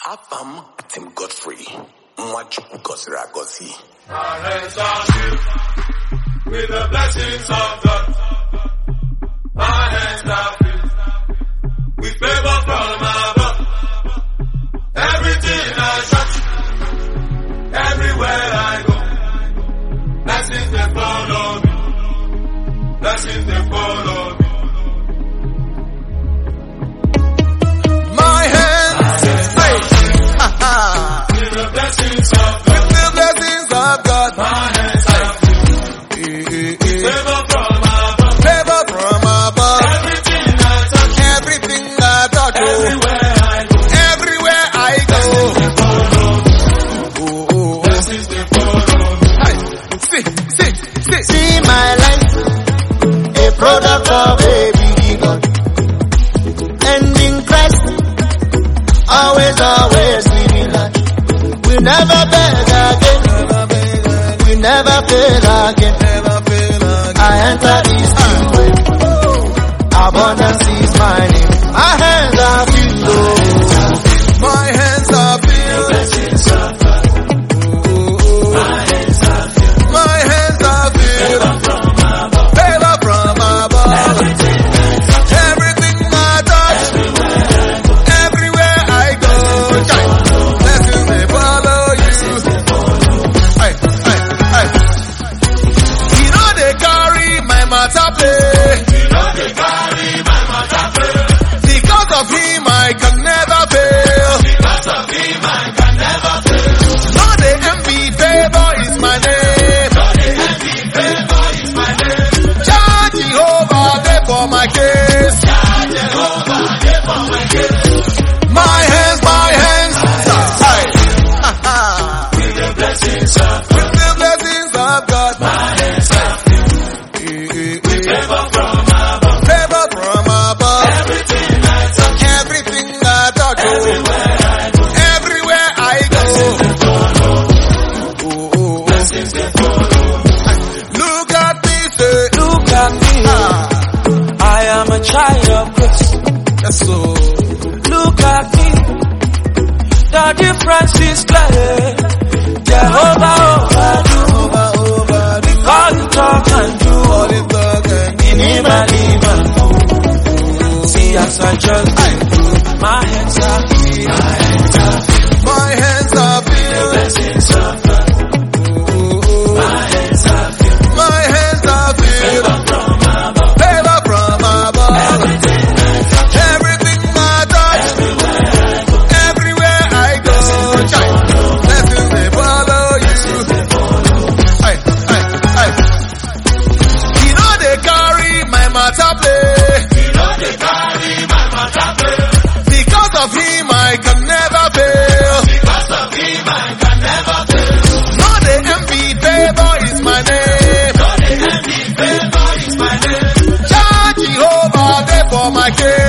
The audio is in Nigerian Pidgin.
Afam Tim Godfrey, Mwachuku Gosira Gosi. My hands are filled with the blessings of God. My hands are filled with favor from above. Everything I touch, everywhere I go, blessings they follow me. Blessings they follow me. With the blessings of God. With the blessings of God. My hands are filled. Favor from above. Favor from above. Everything I touch. Everything I touch. Everywhere I go. Everywhere I go. Blessings they follow me. Hey. See my life, a product of a big God. And in Christ, always living life. We never beg again. We never fail again. I enter this new way. Abundance is my name. My hands are filled. My hands are filled. Blessings of God. My hands are filled. My hands are filled. Favor from above. Everything I touch. Everywhere I go. Blessings they follow you. Hey. You know they carry my matter play. Because of him I can never fail. No they envy, favor is my name. Jah Jehovah there for my case. My hands. With the blessings of With the blessings of God. favor from above. Favor from above. Everything I touch. Everything I touch. Everywhere I go. Blessings they follow me. Look at me, say. Look at me. I am a child of grace. Yes, so. Look at me. The difference is clear. Jehovah overdo. All you talk and do. All it talk and In him I live and move. See as I just do. My hands are filled. my hands are filled. Blessings of God. My hands are filled. My hands are filled. Favor from above. Everything I touch. Everywhere I go. Blessings they follow you. Hey. You know they carry my matter play. Because of him I can never fail. No they envy, favor is my name. Jah Jehovah there for my case.